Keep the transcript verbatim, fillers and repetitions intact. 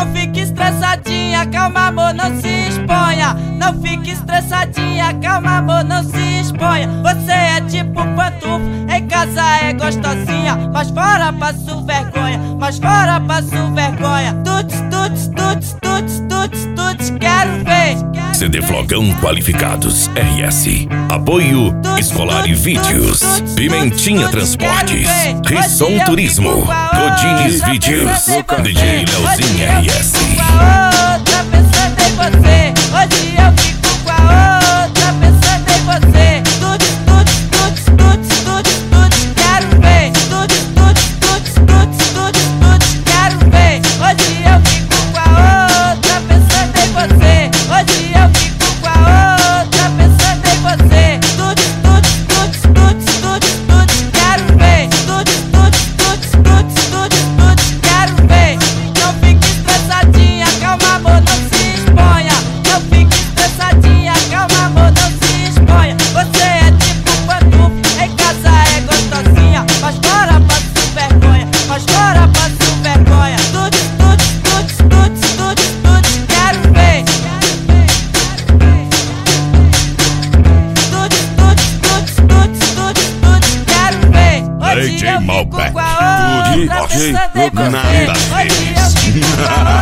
Não fique estressadinha, calma amor, não se exponha. Não fique estressadinha, calma amor, não se exponha. Você é tipo pantufo, em casa é gostosinha, mas fora passo vergonha, mas fora passo vergonha. Tuts, tuts, tuts, tuts, tuts, tuts, quero ver. C D Flogão Qualificados R S. Apoio Escolar e Vídeos. Pimentinha Transportes. Risson Turismo. Godines Vídeos. D J Leozinho R S. Outra pensando em você, hoje eu fico com a outra pensando em você. Tuts, tuts, tuts, tuts, tuts, tuts, quero ver. Tuts, tuts, tuts, tuts, tuts, tuts, quero ver. Hoje eu fico com a outra pensando em você. Hoje eu fico com a outra pensando em você. Tuts, tuts, tuts, tuts, tuts, tuts, quero ver. Tuts, tuts, tuts, tuts, tuts, tuts, quero ver. Não fique estressadinha, calma amor, não se exponha. Não fique estressadinha, calma amor, não se exponha. Você é tipo pantufo, em casa é gostosinha, mas fora passo vergonha, mas fora passo vergonha. Tuts, tuts, tuts, tuts, tuts, tuts, quero ver. Tuts, tuts, tuts, tuts, tuts, tuts, quero ver. Hoje eu fico com a outra pensando em você. Hoje eu fico com a outra